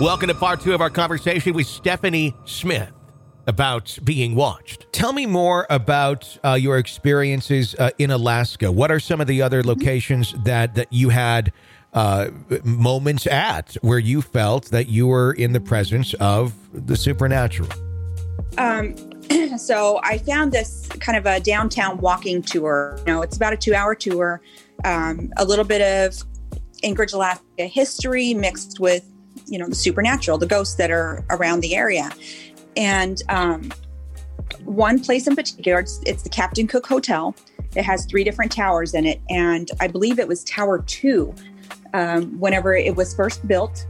Welcome to part 2 of our conversation with Stephanie Smith about being watched. Tell me more about your experiences in Alaska. What are some of the other locations that you had moments at where you felt that you were in the presence of the supernatural? So I found this kind of a downtown walking tour. It's about a 2-hour tour, a little bit of Anchorage, Alaska history mixed with, the supernatural, the ghosts that are around the area. And one place in particular, it's the Captain Cook Hotel. It has 3 different towers in it. And I believe it was Tower 2. Whenever it was first built,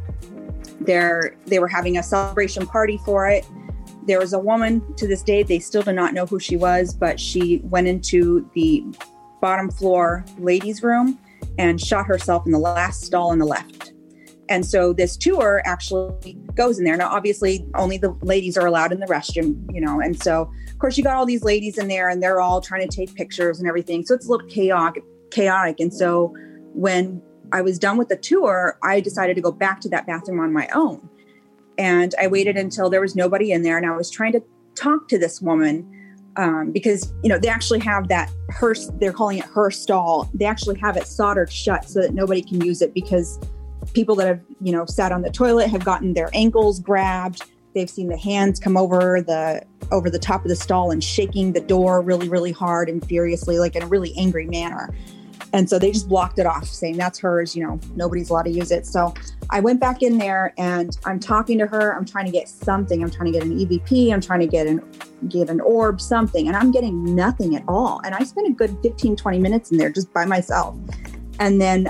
they were having a celebration party for it. There was a woman, to this day, they still do not know who she was, but she went into the bottom floor ladies' room and shot herself in the last stall on the left. And so this tour actually goes in there. Now, obviously, only the ladies are allowed in the restroom, and so, of course, you got all these ladies in there and they're all trying to take pictures and everything. So it's a little chaotic. And so when I was done with the tour, I decided to go back to that bathroom on my own. And I waited until there was nobody in there. And I was trying to talk to this woman because, they actually have they're calling it her stall. They actually have it soldered shut so that nobody can use it, because people that have, sat on the toilet have gotten their ankles grabbed. They've seen the hands come over the top of the stall and shaking the door really, really hard and furiously, like in a really angry manner. And so they just blocked it off, saying that's hers, nobody's allowed to use it. So I went back in there and I'm talking to her. I'm trying to get something. I'm trying to get an EVP. I'm trying to get an orb, something. And I'm getting nothing at all. And I spent a good 15, 20 minutes in there just by myself. And then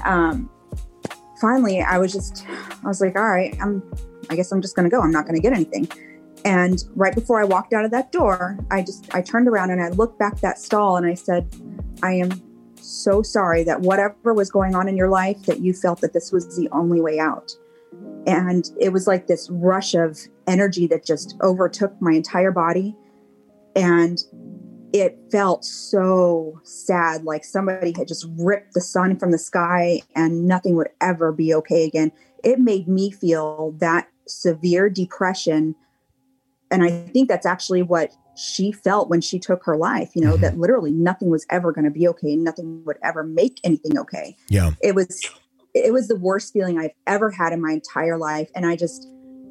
finally, I was like, all right, I guess I'm just going to go. I'm not going to get anything. And right before I walked out of that door, I turned around and I looked back at that stall and I said, I am so sorry that whatever was going on in your life, that you felt that this was the only way out. And it was like this rush of energy that just overtook my entire body. And it felt so sad, like somebody had just ripped the sun from the sky and nothing would ever be okay again. It made me feel that severe depression. And I think that's actually what she felt when she took her life, that literally nothing was ever going to be okay. Nothing would ever make anything okay. Yeah. It was the worst feeling I've ever had in my entire life. And I just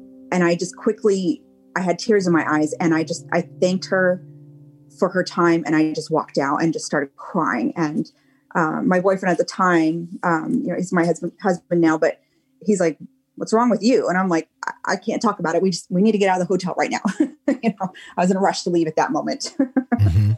quickly, I had tears in my eyes and I thanked her for her time. And I just walked out and just started crying. And my boyfriend at the time, he's my husband now, but he's like, what's wrong with you? And I'm like, I can't talk about it. We need to get out of the hotel right now. I was in a rush to leave at that moment. Mm-hmm.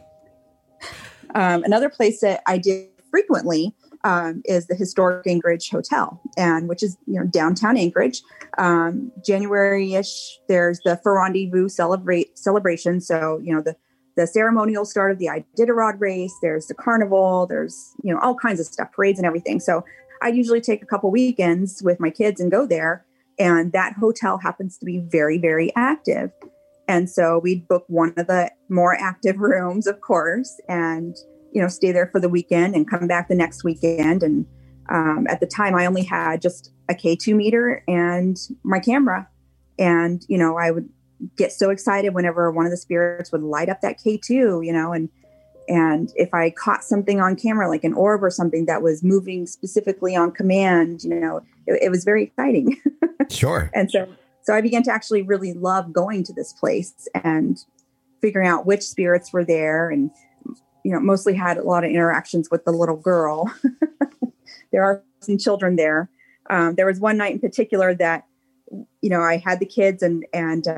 Another place that I did frequently is the historic Anchorage Hotel, and which is, downtown Anchorage. January-ish, there's the Fur Rendezvous celebration. So, the ceremonial start of the Iditarod race, there's the carnival, there's, all kinds of stuff, parades and everything. So I usually take a couple weekends with my kids and go there. And that hotel happens to be very, very active. And so we'd book one of the more active rooms, of course, and, stay there for the weekend and come back the next weekend. And at the time, I only had just a K2 meter and my camera. And, I would get so excited whenever one of the spirits would light up that K2, and if I caught something on camera, like an orb or something that was moving specifically on command, it was very exciting. Sure. And so I began to actually really love going to this place and figuring out which spirits were there, and, mostly had a lot of interactions with the little girl. There are some children there. There was one night in particular that, I had the kids and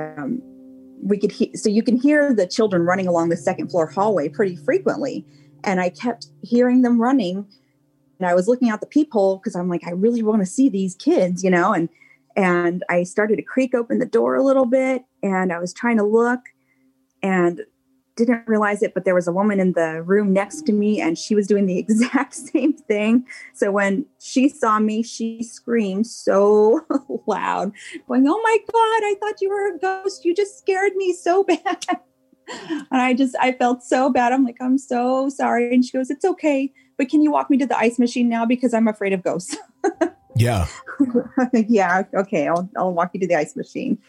we could so you can hear the children running along the second floor hallway pretty frequently. And I kept hearing them running, and I was looking out the peephole because I'm like, I really want to see these kids, and I started to creak open the door a little bit, and I was trying to look and didn't realize it, but there was a woman in the room next to me and she was doing the exact same thing. So when she saw me, she screamed so loud, going, "Oh my God, I thought you were a ghost. You just scared me so bad." And I felt so bad. I'm like, "I'm so sorry." And she goes, "It's okay, but can you walk me to the ice machine now? Because I'm afraid of ghosts." Yeah. Yeah. Okay. I'll walk you to the ice machine.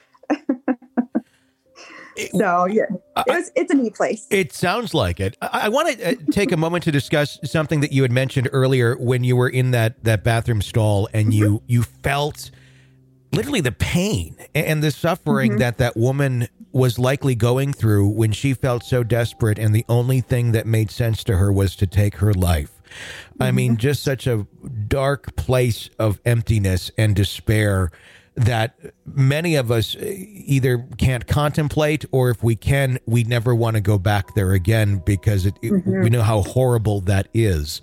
So yeah, it's a neat place. It sounds like it. I want to take a moment to discuss something that you had mentioned earlier when you were in that bathroom stall and you felt literally the pain and the suffering that woman was likely going through when she felt so desperate, and the only thing that made sense to her was to take her life. I mean, just such a dark place of emptiness and despair that many of us either can't contemplate, or if we can, we never want to go back there again because we know how horrible that is.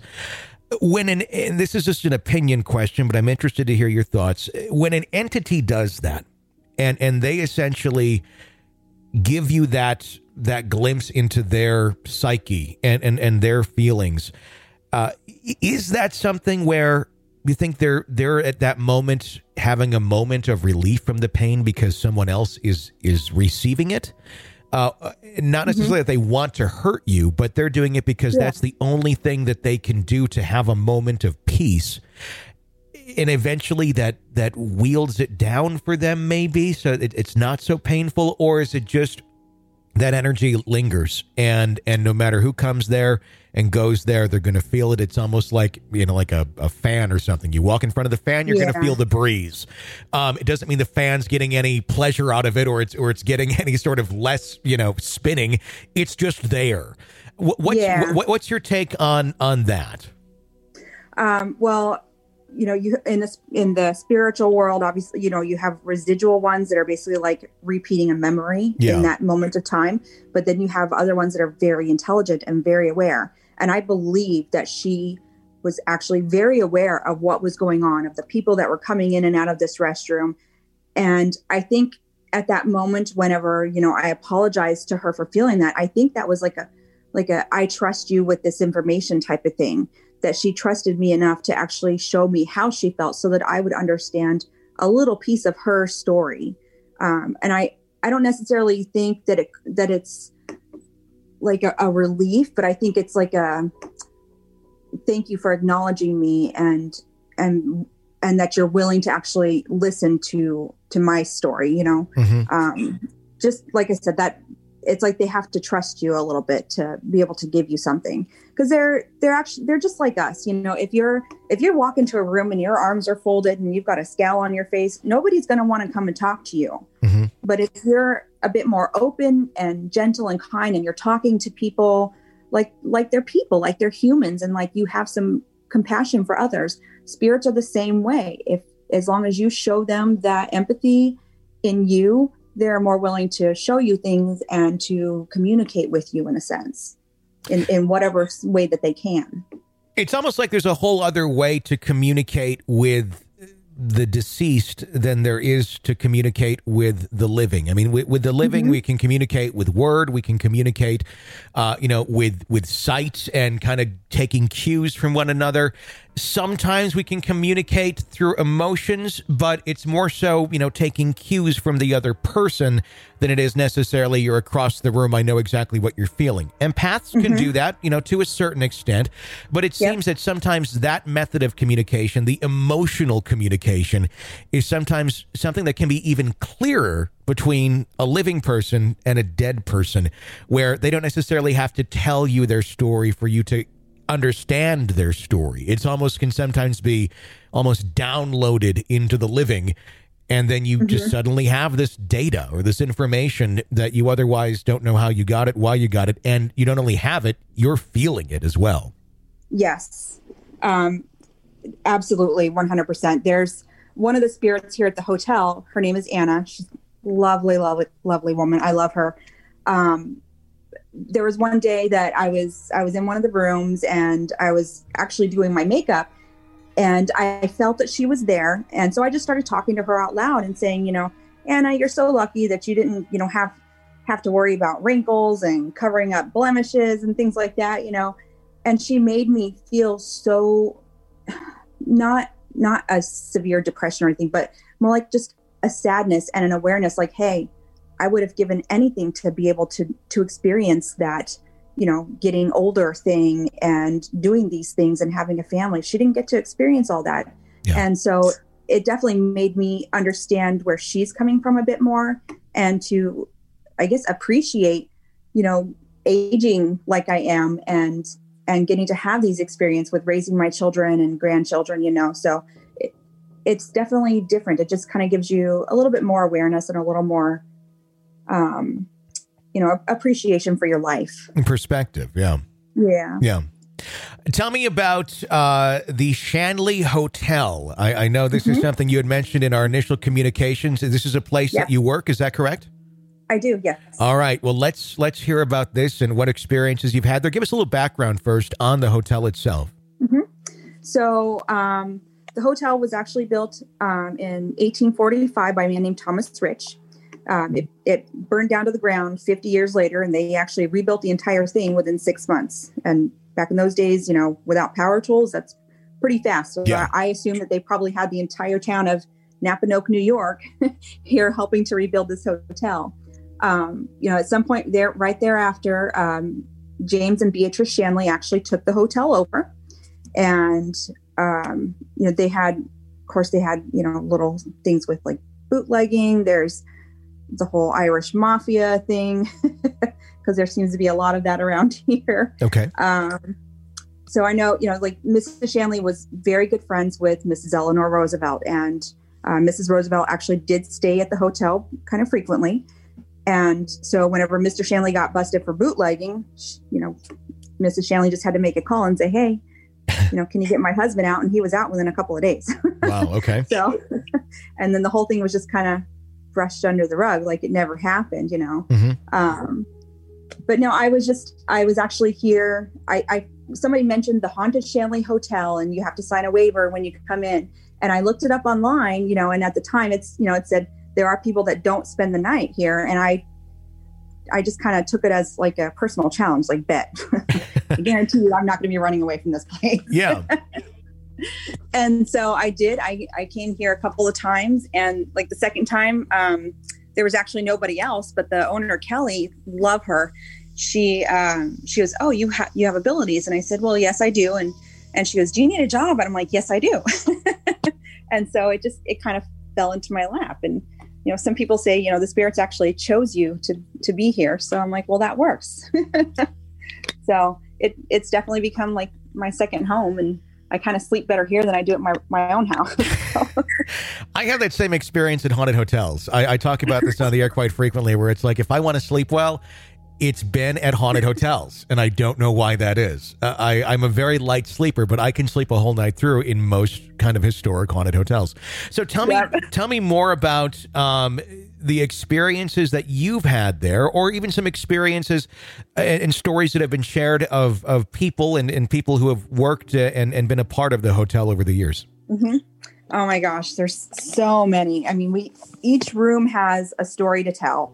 And this is just an opinion question, but I'm interested to hear your thoughts. When an entity does that, and they essentially give you that glimpse into their psyche and their feelings, is that something where you think they're at that moment having a moment of relief from the pain because someone else is receiving it? Not necessarily that they want to hurt you, but they're doing it because that's the only thing that they can do to have a moment of peace. And eventually that wields it down for them, maybe, so it's not so painful? Or is it just that energy lingers and no matter who comes there and goes there, they're going to feel it? It's almost like, like a fan or something. You walk in front of the fan, you're going to feel the breeze. It doesn't mean the fan's getting any pleasure out of it, or it's getting any sort of less, spinning. It's just there. What's your take on that? Well, you in the spiritual world, obviously, you have residual ones that are basically like repeating a memory in that moment of time. But then you have other ones that are very intelligent and very aware. And I believe that she was actually very aware of what was going on, of the people that were coming in and out of this restroom. And I think at that moment, whenever, I apologized to her for feeling that, I think that was like a I trust you with this information type of thing, that she trusted me enough to actually show me how she felt so that I would understand a little piece of her story. And I don't necessarily think that it's like a relief, but I think it's like a thank you for acknowledging me and that you're willing to actually listen to my story, just like I said, that it's like they have to trust you a little bit to be able to give you something, because they're just like us. If you're walking to a room and your arms are folded and you've got a scowl on your face, nobody's going to want to come and talk to you. But if you're a bit more open and gentle and kind, and you're talking to people like they're people, like they're humans, and like you have some compassion for others, spirits are the same way. As long as you show them that empathy in you, they're more willing to show you things and to communicate with you in a sense, in whatever way that they can. It's almost like there's a whole other way to communicate with the deceased than there is to communicate with the living. I mean, with the living, we can communicate with word, we can communicate, with sight and kind of taking cues from one another. Sometimes we can communicate through emotions, but it's more so, taking cues from the other person than it is necessarily you're across the room, I know exactly what you're feeling. Empaths can do that, to a certain extent, but it seems that sometimes that method of communication, the emotional communication, is sometimes something that can be even clearer between a living person and a dead person, where they don't necessarily have to tell you their story for you to understand their story. It's can sometimes be almost downloaded into the living, and then you just suddenly have this data or this information that you otherwise don't know how you got it, why you got it, and you don't only have it, you're feeling it as well. Yes, absolutely, 100%. There's one of the spirits here at the hotel. Her name is Anna. She's lovely, lovely, lovely woman. I love her. There was one day that I was in one of the rooms, and I was actually doing my makeup, and I felt that she was there. And so I just started talking to her out loud and saying, Anna, you're so lucky that you didn't, have to worry about wrinkles and covering up blemishes and things like that, and she made me feel so not a severe depression or anything, but more like just a sadness and an awareness, like, hey, I would have given anything to be able to experience that, getting older thing and doing these things and having a family. She didn't get to experience all that. Yeah. And so it definitely made me understand where she's coming from a bit more, and to, I guess, appreciate, aging like I am, and getting to have these experience with raising my children and grandchildren, so it's definitely different. It just kind of gives you a little bit more awareness and a little more, appreciation for your life. Perspective. Yeah. Yeah. Yeah. Tell me about the Shanley Hotel. I know this is something you had mentioned in our initial communications. This is a place that you work. Is that correct? I do, yes. All right. Well, let's hear about this and what experiences you've had there. Give us a little background first on the hotel itself. Mm-hmm. So the hotel was actually built in 1845 by a man named Thomas Rich. It burned down to the ground 50 years later, and they actually rebuilt the entire thing within 6 months. And back in those days, without power tools, that's pretty fast. So I assume that they probably had the entire town of Napanoke, New York, here helping to rebuild this hotel. At some point right thereafter, James and Beatrice Shanley actually took the hotel over, and, they had little things with like bootlegging. There's the whole Irish mafia thing, because there seems to be a lot of that around here. Okay. So I know, Mrs. Shanley was very good friends with Mrs. Eleanor Roosevelt, and Mrs. Roosevelt actually did stay at the hotel kind of frequently. And so whenever Mr. Shanley got busted for bootlegging, Mrs. Shanley just had to make a call and say, hey, can you get my husband out? And he was out within a couple of days. Wow. Okay. So, and then the whole thing was just kind of brushed under the rug, like it never happened, Mm-hmm. But no, I was actually here. Somebody mentioned the Haunted Shanley Hotel, and you have to sign a waiver when you come in. And I looked it up online, and at the time it said there are people that don't spend the night here. And I just kind of took it as like a personal challenge, like bet. I guarantee you I'm not going to be running away from this place. Yeah. And so I did. I came here a couple of times, and like the second time, there was actually nobody else, but the owner, Kelly, love her. She goes, oh, you have abilities. And I said, well, yes, I do. And she goes, do you need a job? And I'm like, yes, I do. And so it kind of fell into my lap. And, some people say, the spirits actually chose you to be here. So I'm like, well, that works. So it's definitely become like my second home, and I kind of sleep better here than I do at my own house. I have that same experience in haunted hotels. I talk about this on the air quite frequently, where it's like, if I want to sleep well, it's been at haunted hotels, and I don't know why that is. I'm a very light sleeper, but I can sleep a whole night through in most kind of historic haunted hotels. So tell me more about the experiences that you've had there, or even some experiences and stories that have been shared of people and people who have worked and been a part of the hotel over the years. Mm-hmm. Oh my gosh, there's so many. I mean, each room has a story to tell.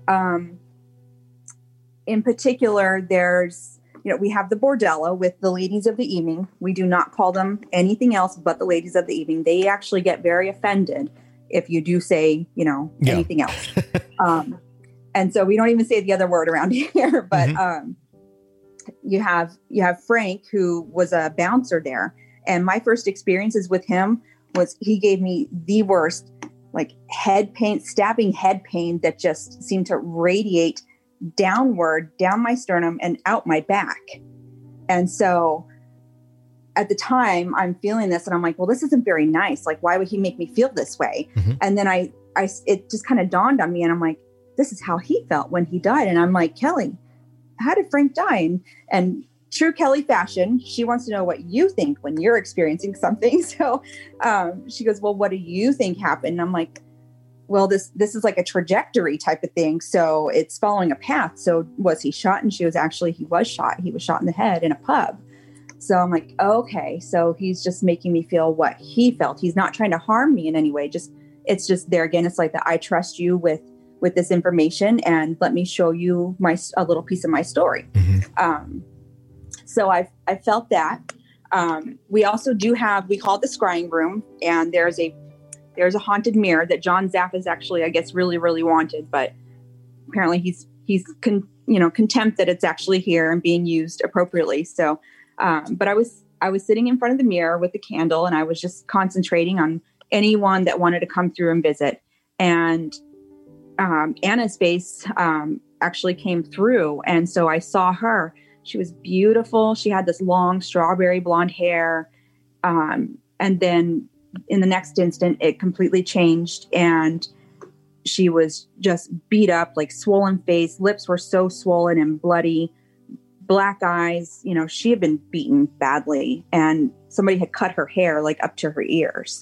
In particular, there's, we have the bordello with the ladies of the evening. We do not call them anything else but the ladies of the evening. They actually get very offended if you do say, anything else. And so we don't even say the other word around here, but you have Frank, who was a bouncer there. And my first experiences with him was he gave me the worst, like stabbing head pain that just seemed to radiate downward, down my sternum and out my back. And so at the time I'm feeling this and I'm like, well, this isn't very nice. Like, why would he make me feel this way? Mm-hmm. And then it just kind of dawned on me, and I'm like, this is how he felt when he died. And I'm like, Kelly, how did Frank die? And true Kelly fashion, she wants to know what you think when you're experiencing something. So she goes, well, what do you think happened? And I'm like, well, this is like a trajectory type of thing. So it's following a path. So was he shot? And she was he was shot. He was shot in the head in a pub. So I'm like, okay, so he's just making me feel what he felt. He's not trying to harm me in any way. It's just there again. It's like that. I trust you with this information, and let me show you a little piece of my story. Mm-hmm. So I felt that. We also do we call it the scrying room, and there's a haunted mirror that John Zaff is actually, I guess, really, really wanted, but apparently he's contempt that it's actually here and being used appropriately. So, but I was I was sitting in front of the mirror with the candle, and I was just concentrating on anyone that wanted to come through and visit. And Anna's face actually came through. And so I saw her. She was beautiful. She had this long strawberry blonde hair. And then in the next instant, it completely changed. And she was just beat up, like swollen face. Lips were so swollen and bloody. Black eyes. You know, she had been beaten badly. And somebody had cut her hair like up to her ears.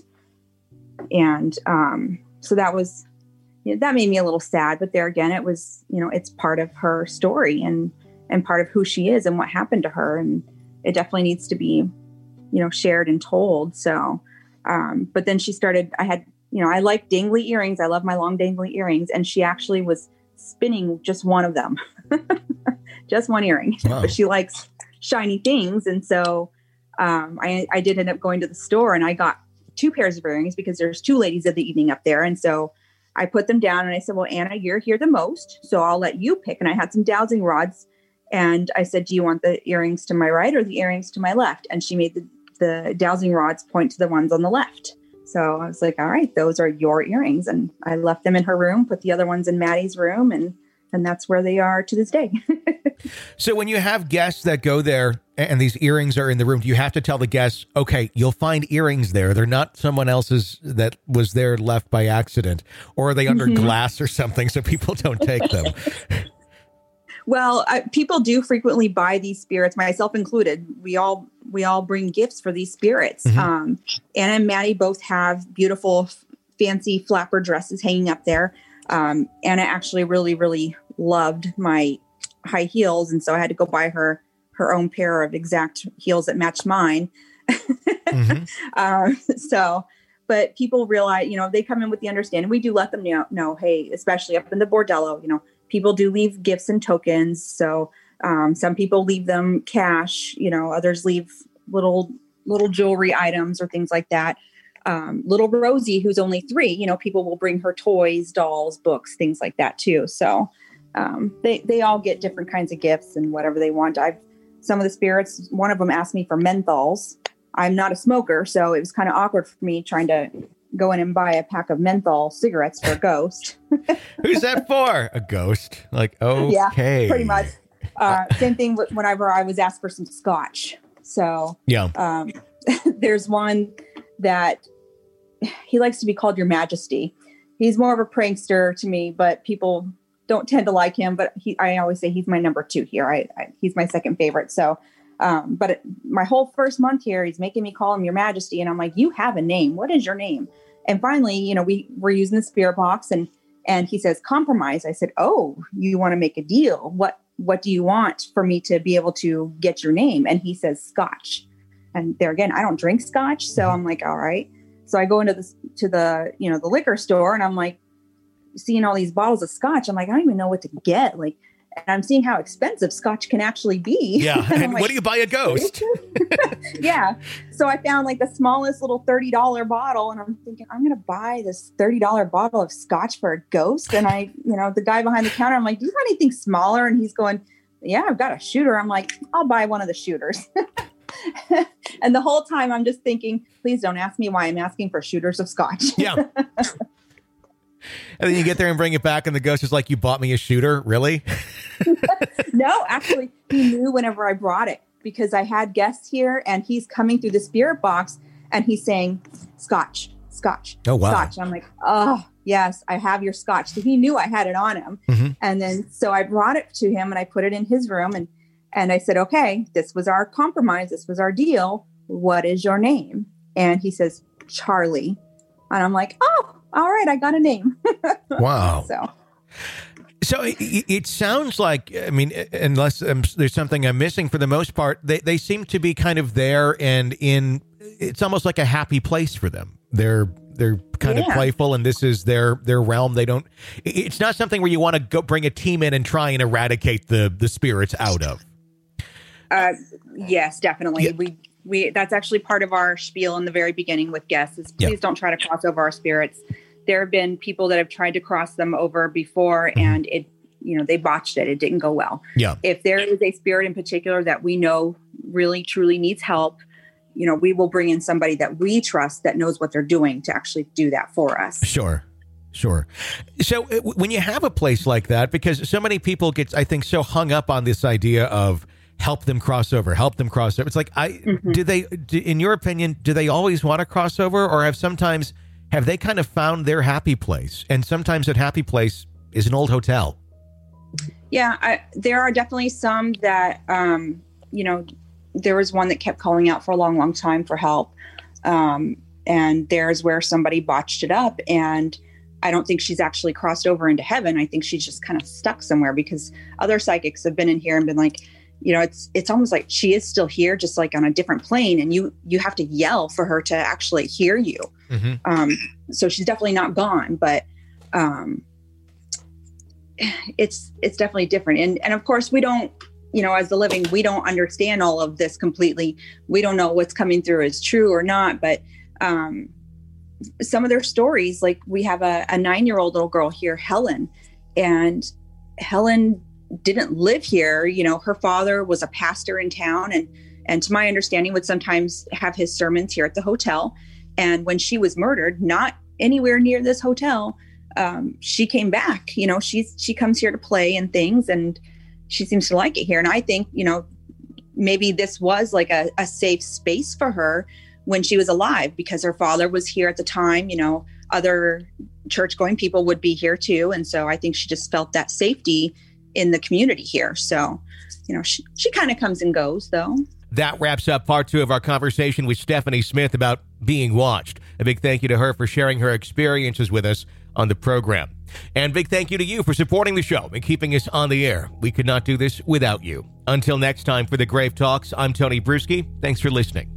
And so that was, that made me a little sad. But there again, it was, it's part of her story and part of who she is and what happened to her. And it definitely needs to be, shared and told. So, but then she started, I like dangly earrings. I love my long dangly earrings. And she actually was spinning just one of them, just one earring. Wow. But she likes shiny things. And so I did end up going to the store and I got 2 pairs of earrings because there's 2 ladies of the evening up there. And so I put them down and I said, well, Anna, you're here the most, so I'll let you pick. And I had some dowsing rods and I said, do you want the earrings to my right or the earrings to my left? And she made the dowsing rods point to the ones on the left. So I was like, all right, those are your earrings. And I left them in her room, put the other ones in Maddie's room. And that's where they are to this day. So when you have guests that go there and these earrings are in the room, do you have to tell the guests, okay, you'll find earrings there. They're not someone else's that was there left by accident, or are they under glass or something so people don't take them? Well, people do frequently buy these spirits, myself included. We all bring gifts for these spirits. Anna and Maddie both have beautiful, fancy flapper dresses hanging up there. Anna actually really, really loved my high heels. And so I had to go buy her own pair of exact heels that matched mine. But people realize, they come in with the understanding. We do let them know, hey, especially up in the bordello, people do leave gifts and tokens. So some people leave them cash, others leave little jewelry items or things like that. Little Rosie, who's only 3, people will bring her toys, dolls, books, things like that too. So they all get different kinds of gifts and whatever they want. Some of the spirits, one of them asked me for menthols. I'm not a smoker, so it was kind of awkward for me trying to go in and buy a pack of menthol cigarettes for a ghost. Who's that for? A ghost? Like, okay. Yeah, pretty much. Same thing whenever I was asked for some scotch. So yeah, there's one that he likes to be called Your Majesty. He's more of a prankster to me, but people don't tend to like him. But I always say he's my number 2 here. He's my second favorite. So, but my whole first month here, he's making me call him Your Majesty. And I'm like, you have a name. What is your name? And finally, we're using the spirit box and he says, compromise. I said, oh, you want to make a deal? What do you want for me to be able to get your name? And he says, scotch. And there again, I don't drink scotch. So I'm like, all right. So I go into the liquor store and I'm like, seeing all these bottles of scotch. I'm like, I don't even know what to get. Like, and I'm seeing how expensive scotch can actually be. Yeah. And like, what do you buy a ghost? Yeah. So I found like the smallest little $30 bottle and I'm thinking, I'm going to buy this $30 bottle of scotch for a ghost. And the guy behind the counter, I'm like, do you have anything smaller? And he's going, yeah, I've got a shooter. I'm like, I'll buy one of the shooters. And the whole time I'm just thinking, please don't ask me why I'm asking for shooters of scotch. Yeah. And then you get there and bring it back and the ghost is like, you bought me a shooter? Really? No, actually, he knew whenever I brought it because I had guests here and he's coming through the spirit box and he's saying, scotch. Oh, wow. Scotch. I'm like, oh, yes, I have your scotch. So he knew I had it on him. Mm-hmm. And then so I brought it to him and I put it in his room and I said, okay, this was our compromise. This was our deal. What is your name? And he says, Charlie. And I'm like, oh, all right, I got a name. Wow. So it sounds like, I mean, unless there's something I'm missing, for the most part, they seem to be kind of there and it's almost like a happy place for them. They're kind of playful and this is their realm. It's not something where you want to go bring a team in and try and eradicate the spirits out of. Yes, definitely. Yeah. We that's actually part of our spiel in the very beginning with guests is please don't try to cross over our spirits. There have been people that have tried to cross them over before and it, they botched it. It didn't go well. Yeah. If there is a spirit in particular that we know really truly needs help, we will bring in somebody that we trust that knows what they're doing to actually do that for us. Sure. So when you have a place like that, because so many people get, I think, so hung up on this idea of help them cross over. It's like, in your opinion, do they always want to cross over, or have they kind of found their happy place? And sometimes that happy place is an old hotel. Yeah, there are definitely some that, there was one that kept calling out for a long, long time for help. And there's where somebody botched it up. And I don't think she's actually crossed over into heaven. I think she's just kind of stuck somewhere, because other psychics have been in here and been like, it's almost like she is still here, just like on a different plane. And you have to yell for her to actually hear you. Mm-hmm. So she's definitely not gone, but it's definitely different. And of course we don't, as the living, we don't understand all of this completely. We don't know what's coming through is true or not, but some of their stories, like we have a 9-year-old little girl here, Helen, and Helen didn't live here. Her father was a pastor in town, and to my understanding would sometimes have his sermons here at the hotel. And when she was murdered, not anywhere near this hotel, she came back. She comes here to play and things, and she seems to like it here. And I think, maybe this was like a safe space for her when she was alive, because her father was here at the time. Other church going people would be here too. And so I think she just felt that safety in the community here. So, she kind of comes and goes though. That wraps up part 2 of our conversation with Stephanie Smith about being watched. A big thank you to her for sharing her experiences with us on the program. And big thank you to you for supporting the show and keeping us on the air. We could not do this without you. Until next time for the Grave Talks, I'm Tony Bruschi. Thanks for listening.